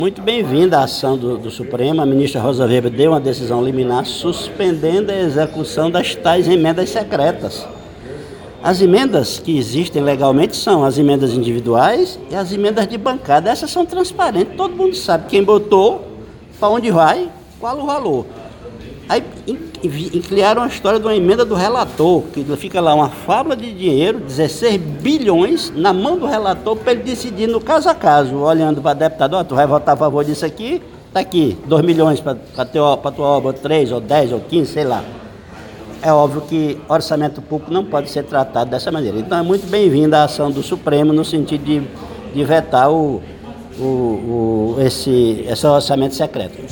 Muito bem-vinda a ação do Supremo. A ministra Rosa Weber deu uma decisão liminar suspendendo a execução das tais emendas secretas. As emendas que existem legalmente são as emendas individuais e as emendas de bancada. Essas são transparentes, todo mundo sabe quem botou, para onde vai, qual o valor. Aí criaram a história de uma emenda do relator, que fica lá uma fábula de dinheiro, 16 bilhões, na mão do relator, para ele decidir no caso a caso, olhando para deputado, tu vai votar a favor disso aqui, tá aqui, 2 milhões para tua obra, 3 ou 10 ou 15, sei lá. É óbvio que orçamento público não pode ser tratado dessa maneira. Então é muito bem-vinda a ação do Supremo no sentido de vetar esse orçamento secreto.